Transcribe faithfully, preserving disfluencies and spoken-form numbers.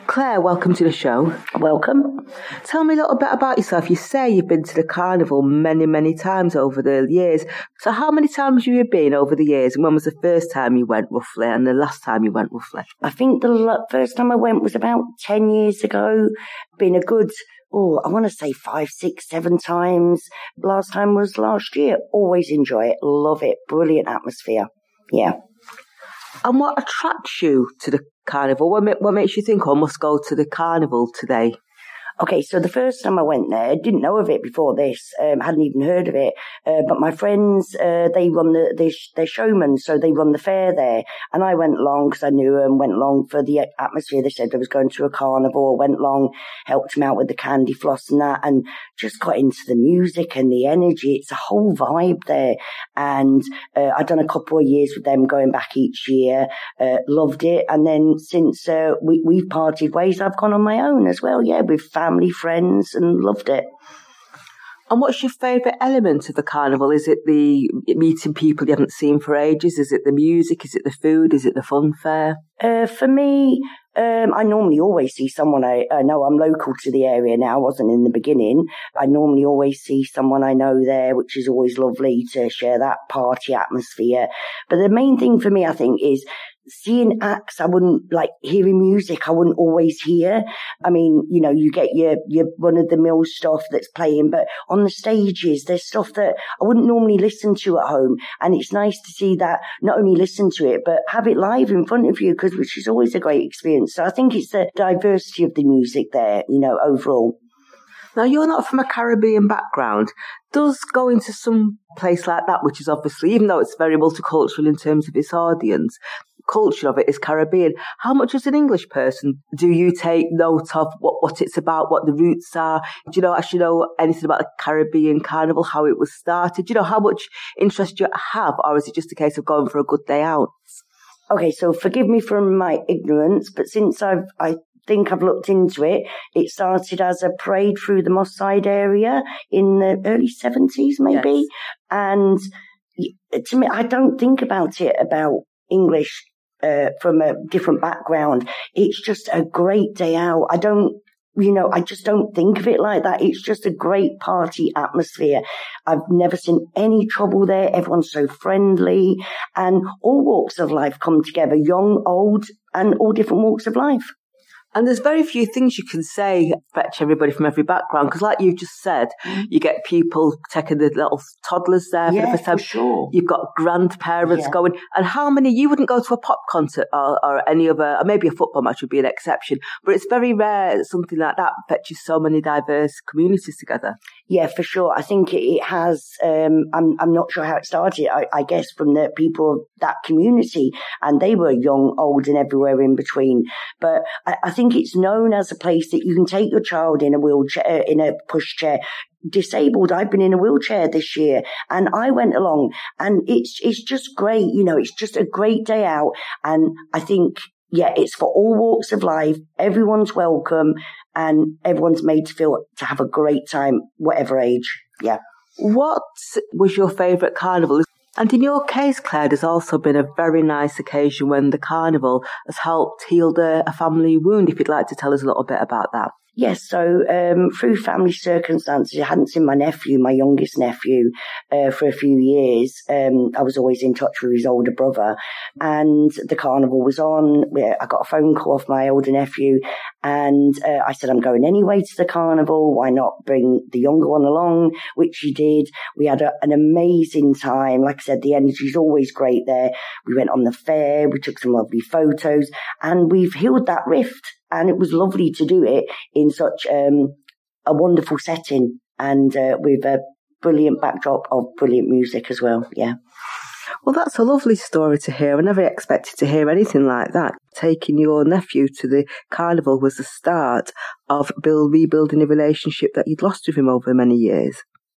Claire, welcome to the show. Welcome. Tell me a little bit about yourself. You say you've been to the carnival many, many times over the years. So how many times have you been over the years? And when was the first time you went, roughly, and the last time you went, roughly? I think the first time I went was about ten years ago. Been a good, oh, I want to say five, six, seven times. Last time was last year. Always enjoy it. Love it. Brilliant atmosphere. Yeah. And what attracts you to the carnival? What, what makes you think, oh, I must go to the carnival today? Okay, so the first time I went there, I didn't know of it before this, um, hadn't even heard of it, uh, but my friends, uh, they run the, they, they're showmen, so they run the fair there, and I went along because I knew them, went along for the atmosphere. They said they was going to a carnival, went along, helped them out with the candy floss and that, and just got into the music and the energy. It's a whole vibe there, and uh, I've done a couple of years with them, going back each year, uh, loved it, and then since uh, we, we've parted ways, I've gone on my own as well, yeah, with family. Family, friends, and loved it. And what's your favourite element of the carnival? Is it the meeting people you haven't seen for ages? Is it the music? Is it the food? Is it the fun fair? Uh, for me, um, I normally always see someone I, I know. I'm local to the area now. I wasn't in the beginning. I normally always see someone I know there, which is always lovely to share that party atmosphere. But the main thing for me, I think, is seeing acts I wouldn't, like hearing music I wouldn't always hear. I mean, you know, you get your, your run-of-the-mill stuff that's playing, but on the stages, there's stuff that I wouldn't normally listen to at home. And it's nice to see that, not only listen to it, but have it live in front of you, because which is always a great experience. So I think it's the diversity of the music there, you know, overall. Now, you're not from a Caribbean background. Does going to some place like that, which is obviously, even though it's very multicultural in terms of its audience, culture of it is Caribbean, how much as an English person do you take note of what, what it's about, what the roots are? Do you know, actually know anything about the Caribbean carnival, how it was started? Do you know how much interest do you have, or is it just a case of going for a good day out? Okay, so forgive me from my ignorance, but since I've, I think I've looked into it, it started as a parade through the Moss Side area in the early seventies, maybe. Yes. And to me, I don't think about it about English uh, from a different background. It's just a great day out. I don't, you know, I just don't think of it like that. It's just a great party atmosphere. I've never seen any trouble there. Everyone's so friendly, and all walks of life come together, young, old, and all different walks of life. And there's very few things you can say fetch everybody from every background, because like you've just said, you get people taking the little toddlers there yeah, for the first time. For sure. You've got grandparents yeah. going. And how many, you wouldn't go to a pop concert or, or any other, or maybe a football match would be an exception, but it's very rare that something like that fetches so many diverse communities together. Yeah, for sure. I think it has, um, I'm, I'm not sure how it started, I, I guess from the people of that community, and they were young, old, and everywhere in between. But I, I think it's known as a place that you can take your child in a wheelchair, in a pushchair, disabled. I've been in a wheelchair this year, and I went along, and it's, it's just great. You know, it's just a great day out. And I think, yeah, it's for all walks of life. Everyone's welcome, and everyone's made to feel to have a great time, whatever age. Yeah. What was your favourite carnival? And in your case, Claire, there's also been a very nice occasion when the carnival has helped heal the, a family wound. If you'd like to tell us a little bit about that. Yes, so um, through family circumstances, I hadn't seen my nephew, my youngest nephew, uh, for a few years. Um, I was always in touch with his older brother, and the carnival was on. I got a phone call off my older nephew, and uh, I said, I'm going anyway to the carnival. Why not bring the younger one along? Which he did. We had a, an amazing time. Like I said, the energy's always great there. We went on the fair. We took some lovely photos, and we've healed that rift. And it was lovely to do it in such um, a wonderful setting, and uh, with a brilliant backdrop of brilliant music as well. Yeah. Well, that's a lovely story to hear. I never expected to hear anything like that. Taking your nephew to the carnival was the start of Bill rebuilding a relationship that you'd lost with him over many years.